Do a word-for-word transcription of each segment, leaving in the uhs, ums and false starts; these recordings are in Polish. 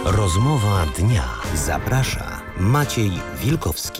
Rozmowa dnia. Zaprasza Maciej Wilkowski.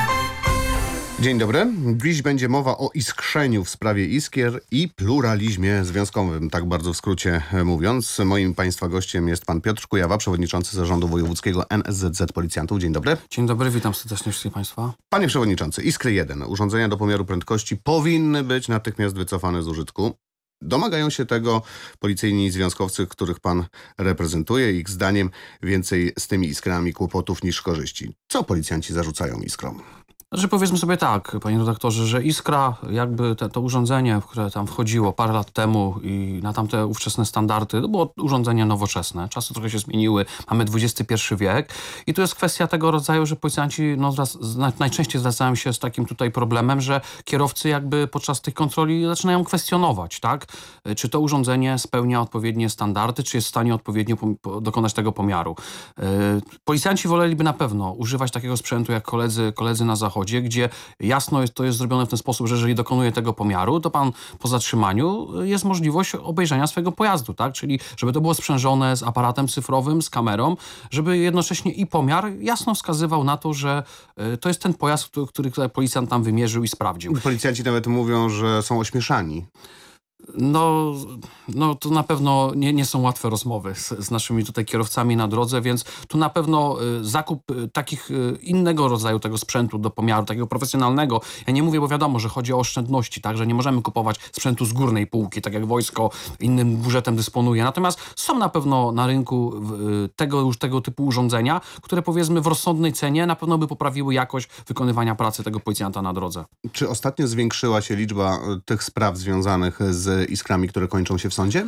Dzień dobry. Dziś będzie mowa o iskrzeniu w sprawie iskier i pluralizmie związkowym, tak bardzo w skrócie mówiąc. Moim Państwa gościem jest pan Piotr Kujawa, przewodniczący Zarządu Wojewódzkiego N S Z Z Policjantów. Dzień dobry. Dzień dobry, witam serdecznie wszystkich Państwa. Panie przewodniczący, Iskry jeden, urządzenia do pomiaru prędkości powinny być natychmiast wycofane z użytku. Domagają się tego policyjni związkowcy, których pan reprezentuje. Ich zdaniem więcej z tymi iskrami kłopotów niż korzyści. Co policjanci zarzucają iskrom? Znaczy powiedzmy sobie tak, panie redaktorze, że Iskra, jakby te, to urządzenie, które tam wchodziło parę lat temu i na tamte ówczesne standardy, to było urządzenie nowoczesne. Czasy trochę się zmieniły, mamy dwudziesty pierwszy wiek i tu jest kwestia tego rodzaju, że policjanci no, najczęściej zwracają się z takim tutaj problemem, że kierowcy jakby podczas tych kontroli zaczynają kwestionować, tak? Czy to urządzenie spełnia odpowiednie standardy, czy jest w stanie odpowiednio dokonać tego pomiaru. Policjanci woleliby na pewno używać takiego sprzętu jak koledzy, koledzy na zachodzie, gdzie jasno jest, to jest zrobione w ten sposób, że jeżeli dokonuje tego pomiaru, to pan po zatrzymaniu jest możliwość obejrzenia swojego pojazdu, tak? Czyli żeby to było sprzężone z aparatem cyfrowym, z kamerą, żeby jednocześnie i pomiar jasno wskazywał na to, że y, to jest ten pojazd, który, który policjant tam wymierzył i sprawdził. Policjanci nawet mówią, że są ośmieszani. No, no to na pewno nie, nie są łatwe rozmowy z, z naszymi tutaj kierowcami na drodze, więc tu na pewno y, zakup y, takich y, innego rodzaju tego sprzętu do pomiaru, takiego profesjonalnego. Ja nie mówię, bo wiadomo, że chodzi o oszczędności, tak, że nie możemy kupować sprzętu z górnej półki, tak jak wojsko innym budżetem dysponuje. Natomiast są na pewno na rynku y, tego już tego typu urządzenia, które powiedzmy w rozsądnej cenie na pewno by poprawiły jakość wykonywania pracy tego policjanta na drodze. Czy ostatnio zwiększyła się liczba tych spraw związanych z iskrami, które kończą się w sądzie?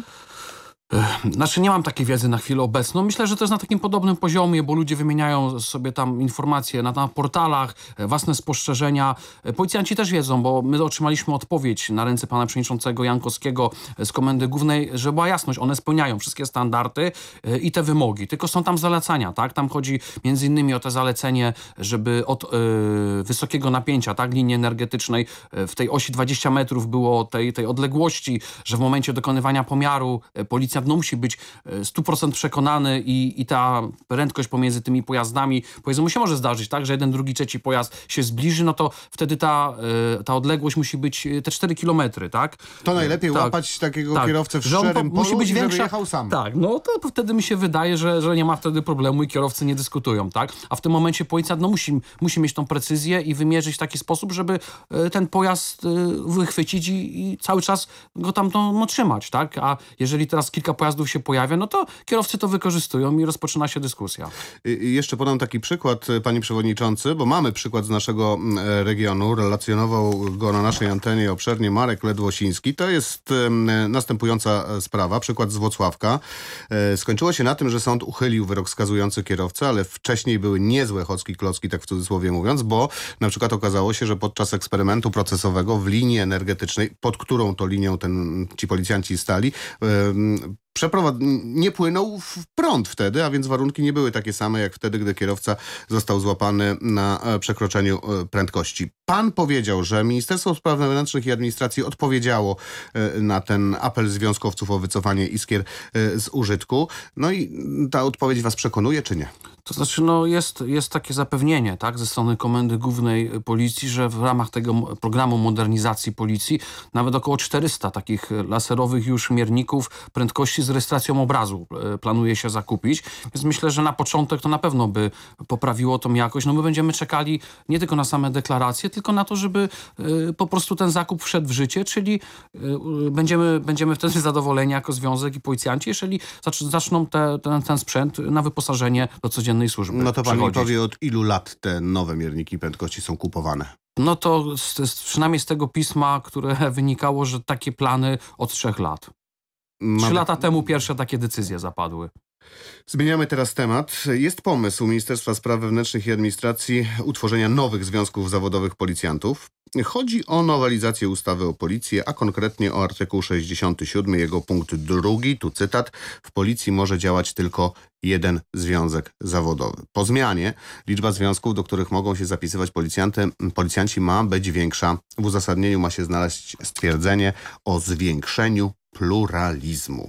Znaczy nie mam takiej wiedzy na chwilę obecną. Myślę, że to jest na takim podobnym poziomie, bo ludzie wymieniają sobie tam informacje na, na portalach, własne spostrzeżenia. Policjanci też wiedzą, bo my otrzymaliśmy odpowiedź na ręce pana przewodniczącego Jankowskiego z Komendy Głównej, że była jasność, one spełniają wszystkie standardy i te wymogi. Tylko są tam zalecania, tak? Tam chodzi między innymi o te zalecenie, żeby od yy, wysokiego napięcia, tak? Linii energetycznej w tej osi dwadzieścia metrów było tej, tej odległości, że w momencie dokonywania pomiaru policja no musi być sto procent przekonany i, i ta prędkość pomiędzy tymi pojazdami, powiedzmy, mu się może zdarzyć, tak, że jeden, drugi, trzeci pojazd się zbliży, no to wtedy ta, ta odległość musi być te cztery kilometry, tak? To najlepiej tak, łapać takiego tak, kierowcę w że on szczerym po, musi polu być i żeby większa, jechał sam. Tak, no to wtedy mi się wydaje, że, że nie ma wtedy problemu i kierowcy nie dyskutują, tak? A w tym momencie policjant no, musi, musi mieć tą precyzję i wymierzyć w taki sposób, żeby ten pojazd wychwycić i, i cały czas go tam no, no, trzymać, tak? A jeżeli teraz kilka pojazdów się pojawia, no to kierowcy to wykorzystują i rozpoczyna się dyskusja. I jeszcze podam taki przykład, panie przewodniczący, bo mamy przykład z naszego regionu. Relacjonował go na naszej antenie obszernie Marek Ledwosiński. To jest e, następująca sprawa, przykład z Włocławka. E, skończyło się na tym, że sąd uchylił wyrok skazujący kierowcę, ale wcześniej były niezłe chocki klocki, tak w cudzysłowie mówiąc, bo na przykład okazało się, że podczas eksperymentu procesowego w linii energetycznej, pod którą to linią ten, ci policjanci stali, e, Przeprowad... nie płynął w prąd wtedy, a więc warunki nie były takie same jak wtedy, gdy kierowca został złapany na przekroczeniu prędkości. Pan powiedział, że Ministerstwo Spraw Wewnętrznych i Administracji odpowiedziało na ten apel związkowców o wycofanie iskier z użytku. No i ta odpowiedź was przekonuje, czy nie? To znaczy, no jest, jest takie zapewnienie, tak, ze strony Komendy Głównej Policji, że w ramach tego programu modernizacji policji nawet około czterysta takich laserowych już mierników prędkości z rejestracją obrazu planuje się zakupić. Więc myślę, że na początek to na pewno by poprawiło tą jakość. No my będziemy czekali nie tylko na same deklaracje, tylko na to, żeby y, po prostu ten zakup wszedł w życie, czyli y, będziemy, będziemy wtedy zadowoleni jako związek i policjanci, jeżeli zacz, zaczną te, ten, ten sprzęt na wyposażenie do codziennej służby. No to pan mi powie, od ilu lat te nowe mierniki prędkości są kupowane? No to z, z, przynajmniej z tego pisma, które wynikało, że takie plany od trzech lat. Trzy lata temu pierwsze takie decyzje zapadły. Zmieniamy teraz temat. Jest pomysł Ministerstwa Spraw Wewnętrznych i Administracji utworzenia nowych związków zawodowych policjantów. Chodzi o nowelizację ustawy o policji, a konkretnie o artykuł sześćdziesiąty siódmy, jego punkt drugi, tu cytat: w policji może działać tylko jeden związek zawodowy. Po zmianie liczba związków, do których mogą się zapisywać policjanty, policjanci ma być większa. W uzasadnieniu ma się znaleźć stwierdzenie o zwiększeniu pluralizmu.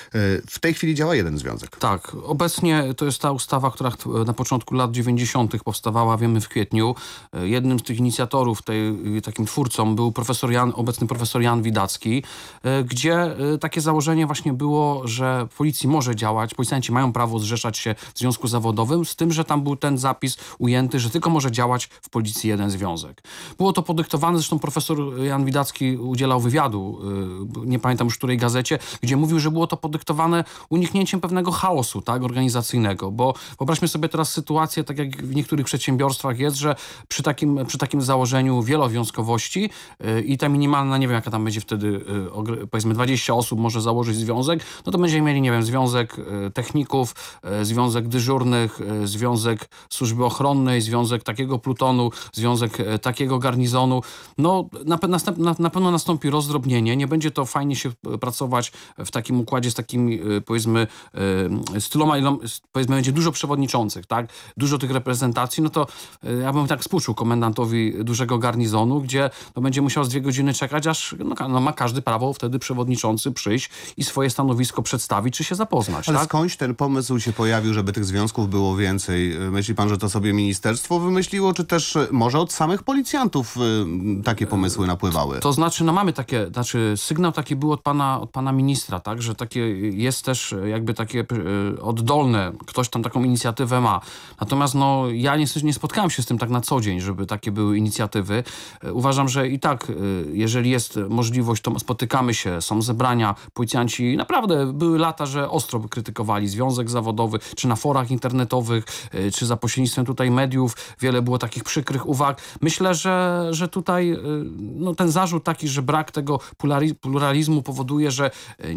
W tej chwili działa jeden związek. Tak, obecnie to jest ta ustawa, która na początku lat dziewięćdziesiątych powstawała, wiemy, w kwietniu. Jednym z tych inicjatorów, tej, takim twórcą był profesor Jan, obecny profesor Jan Widacki, gdzie takie założenie właśnie było, że w policji może działać, policjanci mają prawo zrzeszać się w związku zawodowym, z tym, że tam był ten zapis ujęty, że tylko może działać w policji jeden związek. Było to podyktowane, zresztą profesor Jan Widacki udzielał wywiadu, nie pamiętam już w której gazecie, gdzie mówił, że było to podyktowane uniknięciem pewnego chaosu, tak, organizacyjnego, bo wyobraźmy sobie teraz sytuację, tak jak w niektórych przedsiębiorstwach jest, że przy takim, przy takim założeniu wielowiązkowości yy, i ta minimalna, nie wiem jaka tam będzie wtedy, yy, powiedzmy dwadzieścia osób może założyć związek, no to będziemy mieli, nie wiem, związek yy, techników, yy, związek dyżurnych, yy, związek służby ochronnej, związek takiego plutonu, związek yy, takiego garnizonu. No na, następ, na, na pewno nastąpi rozdrobnienie, nie będzie to fajnie się pracować w takim układzie z takimi, powiedzmy, z tyloma, powiedzmy, będzie dużo przewodniczących, tak? Dużo tych reprezentacji, no to ja bym tak współczuł komendantowi dużego garnizonu, gdzie no, będzie musiał z dwie godziny czekać, aż no, no, ma każdy prawo wtedy przewodniczący przyjść i swoje stanowisko przedstawić, czy się zapoznać. Ale tak? skądś ten pomysł się pojawił, żeby tych związków było więcej? Myśli pan, że to sobie ministerstwo wymyśliło, czy też może od samych policjantów y, takie pomysły napływały? To znaczy, no mamy takie, znaczy sygnał taki był od pana, od pana ministra, tak, że takie jest też jakby takie y, oddolne, ktoś tam taką inicjatywę ma. Natomiast no ja niestety nie spotkałem się z tym tak na co dzień, żeby takie były inicjatywy. Y, uważam, że i tak, y, jeżeli jest możliwość, to spotykamy się, są zebrania, policjanci, naprawdę były lata, że ostro by krytykowali związek zawodowy, czy na forach internetowych, y, czy za pośrednictwem tutaj mediów, wiele było takich przykrych uwag. Myślę, że, że tutaj y, no, ten zarzut taki, że brak tego pluralizmu powoduje, że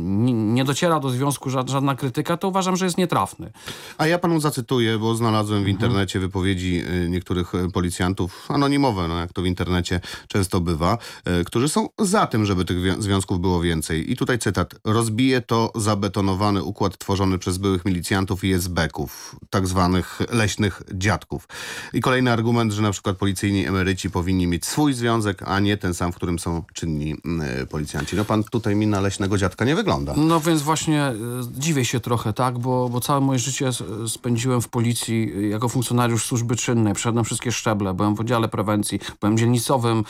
nie dociera do związku żadna krytyka, to uważam, że jest nietrafny. A ja panu zacytuję, bo znalazłem w internecie wypowiedzi niektórych policjantów, anonimowe, no jak to w internecie często bywa, którzy są za tym, żeby tych związków było więcej. I tutaj cytat. Rozbije to zabetonowany układ tworzony przez byłych milicjantów i esbeków, tak zwanych leśnych dziadków. I kolejny argument, że na przykład policyjni emeryci powinni mieć swój związek, a nie ten sam, w którym są czynni y, policjanci. No pan tutaj mi na leśnego dziadka nie wygląda. No więc właśnie e, dziwię się trochę, tak, bo, bo całe moje życie spędziłem w policji jako funkcjonariusz służby czynnej. Przeszedłem wszystkie szczeble, byłem w oddziale prewencji, byłem dzielnicowym,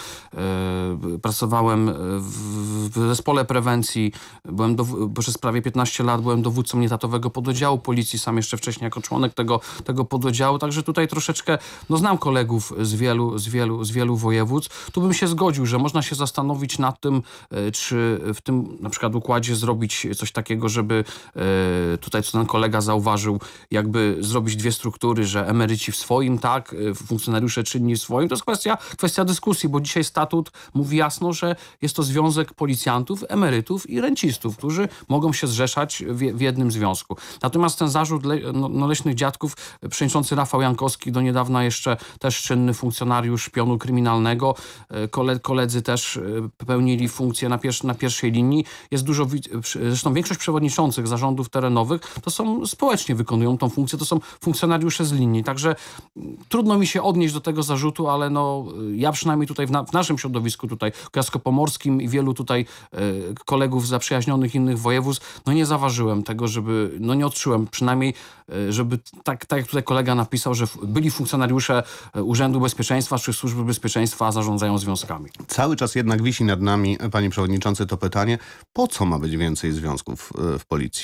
e, pracowałem w, w zespole prewencji, byłem do, przez prawie piętnaście lat byłem dowódcą nietatowego pododdziału policji, sam jeszcze wcześniej jako członek tego, tego pododdziału, także tutaj troszeczkę, no znam kolegów z wielu, z wielu, z wielu województw. Tu bym się zgodził, że można się zastanowić nad tym, czy w tym na przykład układzie zrobić coś takiego, żeby e, tutaj co ten kolega zauważył, jakby zrobić dwie struktury, że emeryci w swoim, tak, funkcjonariusze czynni w swoim. To jest kwestia, kwestia dyskusji, bo dzisiaj statut mówi jasno, że jest to związek policjantów, emerytów i rencistów, którzy mogą się zrzeszać w, w jednym związku. Natomiast ten zarzut le, no, no leśnych dziadków, przewodniczący Rafał Jankowski, do niedawna jeszcze też czynny funkcjonariusz pionu kryminalnego, kole, koledzy też pełnili funkcję na, pier, na pierwszej linii. Jest dużo, zresztą większość przewodniczących zarządów terenowych to są społecznie wykonują tą funkcję, to są funkcjonariusze z linii. Także trudno mi się odnieść do tego zarzutu, ale no ja przynajmniej tutaj w, na, w naszym środowisku tutaj kujawsko-pomorskim i wielu tutaj e, kolegów zaprzyjaźnionych innych województw, no nie zaważyłem tego, żeby, no nie odczułem przynajmniej, e, żeby tak, tak jak tutaj kolega napisał, że byli funkcjonariusze Urzędu Bezpieczeństwa czy Służby Bezpieczeństwa zarządzają związkami. Cały czas jednak wisi nad nami, panie przewodniczący, to pytanie, po co ma być więcej związków w policji?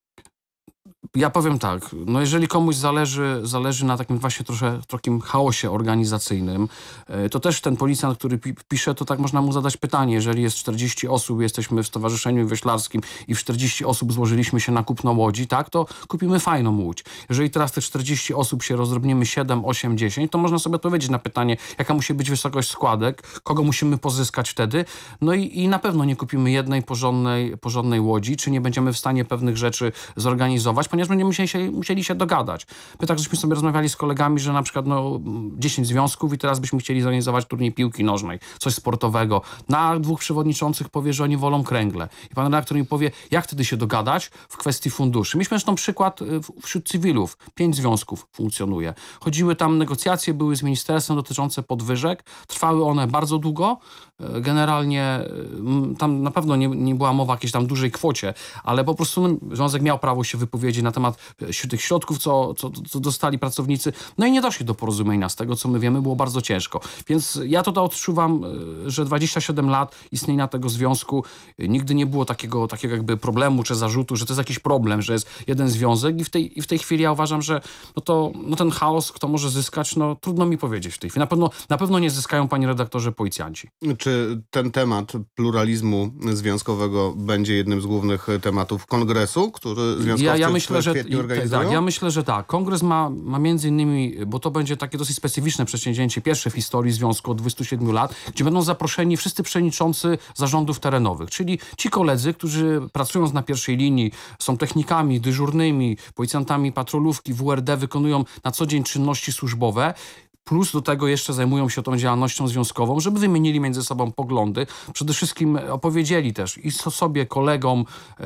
Ja powiem tak, no jeżeli komuś zależy, zależy na takim właśnie trochę takim chaosie organizacyjnym, to też ten policjant, który pi pisze, to tak można mu zadać pytanie, jeżeli jest czterdzieści osób, jesteśmy w Stowarzyszeniu Wioślarskim i w czterdzieści osób złożyliśmy się na kupno łodzi, tak, to kupimy fajną łódź. Jeżeli teraz te czterdzieści osób się rozdrobnimy siedem, osiem, dziesięć, to można sobie odpowiedzieć na pytanie, jaka musi być wysokość składek, kogo musimy pozyskać wtedy, no i, i na pewno nie kupimy jednej porządnej, porządnej łodzi, czy nie będziemy w stanie pewnych rzeczy zorganizować, ponieważ będziemy musieli się, musieli się dogadać. My tak żeśmy sobie rozmawiali z kolegami, że na przykład no, dziesięć związków i teraz byśmy chcieli zorganizować turniej piłki nożnej, coś sportowego. Na dwóch przewodniczących powie, że oni wolą kręgle. I pan redaktor mi powie, jak wtedy się dogadać w kwestii funduszy. Mieliśmy zresztą przykład wśród cywilów. Pięć związków funkcjonuje. Chodziły tam negocjacje, były z ministerstwem dotyczące podwyżek. Trwały one bardzo długo. Generalnie tam na pewno nie, nie była mowa o jakiejś tam dużej kwocie, ale po prostu no, związek miał prawo się wypowiedzieć na temat tych środków, co, co, co dostali pracownicy. No i nie doszli do porozumienia. Z tego, co my wiemy, było bardzo ciężko. Więc ja to odczuwam, że dwadzieścia siedem lat istnienia tego związku nigdy nie było takiego, takiego jakby problemu czy zarzutu, że to jest jakiś problem, że jest jeden związek i w tej, i w tej chwili ja uważam, że no to no ten chaos, kto może zyskać, no trudno mi powiedzieć w tej chwili. Na pewno, na pewno nie zyskają, panie redaktorze, policjanci. Czy ten temat pluralizmu związkowego będzie jednym z głównych tematów kongresu, który związkowcy ja, ja myślę, w kwietniu że, organizują? Tak, ja myślę, że tak. Kongres ma, ma między innymi, bo to będzie takie dosyć specyficzne przedsięwzięcie, pierwsze w historii związku od dwudziestu siedmiu lat, gdzie będą zaproszeni wszyscy przewodniczący zarządów terenowych, czyli ci koledzy, którzy pracując na pierwszej linii, są technikami dyżurnymi, policjantami patrolówki, W R D, wykonują na co dzień czynności służbowe, plus do tego jeszcze zajmują się tą działalnością związkową, żeby wymienili między sobą poglądy. Przede wszystkim opowiedzieli też i sobie, kolegom,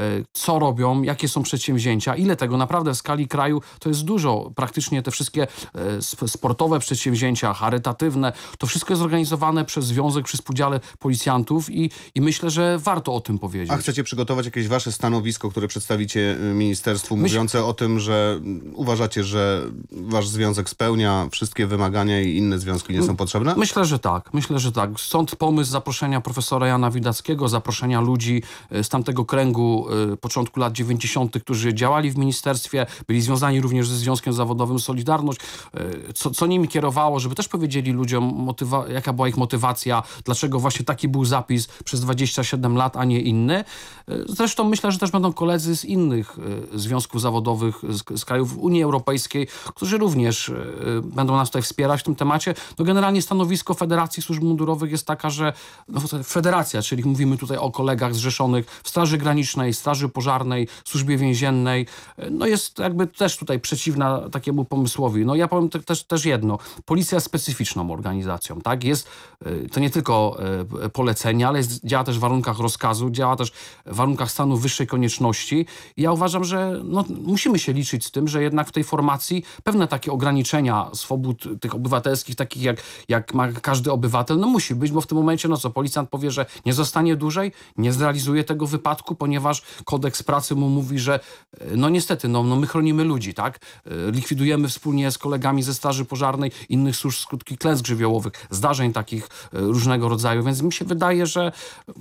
co robią, jakie są przedsięwzięcia, ile tego naprawdę w skali kraju to jest dużo. Praktycznie te wszystkie sportowe przedsięwzięcia, charytatywne, to wszystko jest organizowane przez związek, przy współdziale policjantów i, i myślę, że warto o tym powiedzieć. A chcecie przygotować jakieś wasze stanowisko, które przedstawicie ministerstwu, Myśl... mówiące o tym, że uważacie, że wasz związek spełnia wszystkie wymagania i inne związki nie są potrzebne? Myślę, że tak. Myślę, że tak. Stąd pomysł zaproszenia profesora Jana Widackiego, zaproszenia ludzi z tamtego kręgu y, początku lat dziewięćdziesiątych, którzy działali w ministerstwie, byli związani również ze Związkiem Zawodowym Solidarność, y, co, co nimi kierowało, żeby też powiedzieli ludziom, motywa- jaka była ich motywacja, dlaczego właśnie taki był zapis przez dwadzieścia siedem lat, a nie inny. Y, zresztą myślę, że też będą koledzy z innych y, związków zawodowych, z, z krajów Unii Europejskiej, którzy również y, będą nas tutaj wspierać w tym temacie. No generalnie stanowisko Federacji Służb Mundurowych jest taka, że no, federacja, czyli mówimy tutaj o kolegach zrzeszonych w Straży Granicznej, Straży Pożarnej, Służbie Więziennej, no jest jakby też tutaj przeciwna takiemu pomysłowi. No ja powiem te, też, też jedno. Policja jest specyficzną organizacją, tak? Jest, to nie tylko polecenia, ale jest, działa też w warunkach rozkazu, działa też w warunkach stanu wyższej konieczności. I ja uważam, że no, musimy się liczyć z tym, że jednak w tej formacji pewne takie ograniczenia swobód tych obywatelskich, takich jak, jak ma każdy obywatel, no musi być, bo w tym momencie, no co, policjant powie, że nie zostanie dłużej, nie zrealizuje tego wypadku, ponieważ kodeks pracy mu mówi, że no niestety, no, no my chronimy ludzi, tak? Likwidujemy wspólnie z kolegami ze Straży Pożarnej, innych służb skutki klęsk żywiołowych, zdarzeń takich różnego rodzaju, więc mi się wydaje, że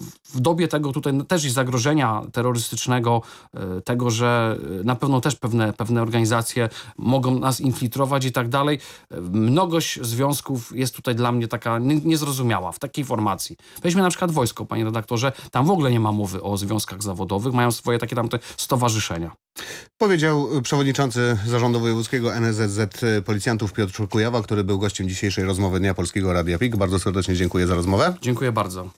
w dobie tego tutaj też i zagrożenia terrorystycznego, tego, że na pewno też pewne, pewne organizacje mogą nas infiltrować i tak dalej, mnogość związków jest tutaj dla mnie taka niezrozumiała w takiej formacji. Weźmy na przykład wojsko, panie redaktorze, tam w ogóle nie ma mowy o związkach zawodowych, mają swoje takie tamte stowarzyszenia. Powiedział przewodniczący Zarządu Wojewódzkiego N S Z Z Policjantów Piotr Kujawa, który był gościem dzisiejszej rozmowy Dnia Polskiego Radia P I K. Bardzo serdecznie dziękuję za rozmowę. Dziękuję bardzo.